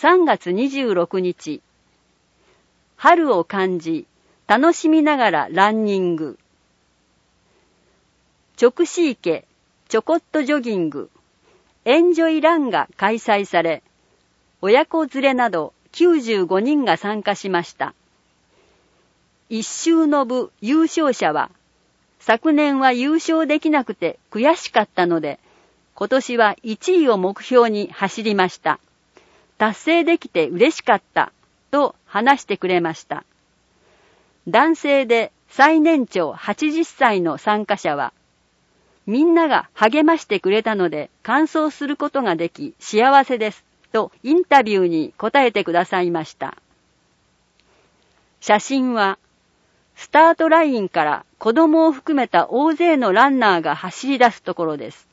3月26日。春を感じ、楽しみながらランニング。直視池、ちょこっとジョギング、エンジョイランが開催され、親子連れなど95人が参加しました。一周の部優勝者は、昨年は優勝できなくて悔しかったので、今年は1位を目標に走りました。達成できて嬉しかった、と話してくれました。男性で最年長80歳の参加者は、みんなが励ましてくれたので完走することができ幸せです、とインタビューに答えてくださいました。写真は、スタートラインから子供を含めた大勢のランナーが走り出すところです。